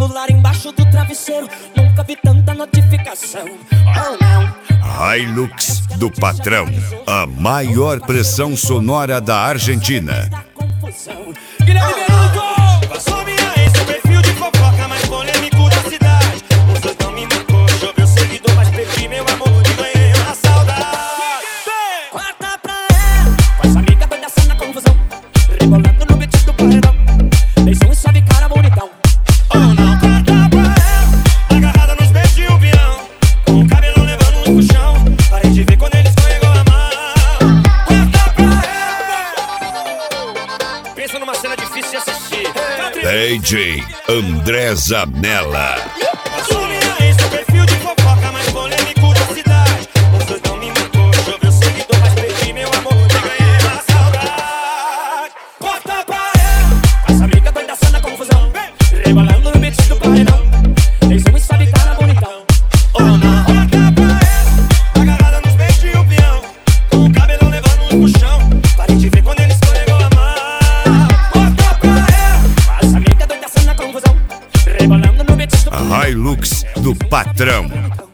celular embaixo do travesseiro. Nunca vi tanta notificação. Oh não. Hilux do Patrão, a maior pressão sonora da Argentina. Guilherme Beruto! Passou minha ex, seu perfil de fofoca mais polêmico da cidade. Os dois não me marcou, choveu seguidor, mas perdi meu amor e ganhei uma saudade. Corta pra ela, faz amiga doida assim na confusão, rebolando no beat do paredão. Beijão e sobe cara bonitão. Oh não, corta pra ela, agarrada nos beijos de um peão, com o cabelo levando um puxão. Parei de ver quando ele escorregou a mão. Corta pra ela. Pensa numa cena difícil de assistir. DJ André Zanella. Passou minha ex, seu perfil de fofoca mais polêmico da cidade. Os dois não me marcou, choveu seguidor, mas perdi meu amor e ganhei uma saudade. Corta pra ela, faz amiga doida assim na confusão, rebolando no beat do paredão. Beijão e sobe cara bonitão. Oh não. Corta pra ela, agarrada nos beijos de um peão, com o cabelão levando um puxão. Parei de ver quando ele escorregou a mão. Corta pra ela, faz amiga doida assim na confusão, rebolando no beat do paredão. Hilux do Patrão.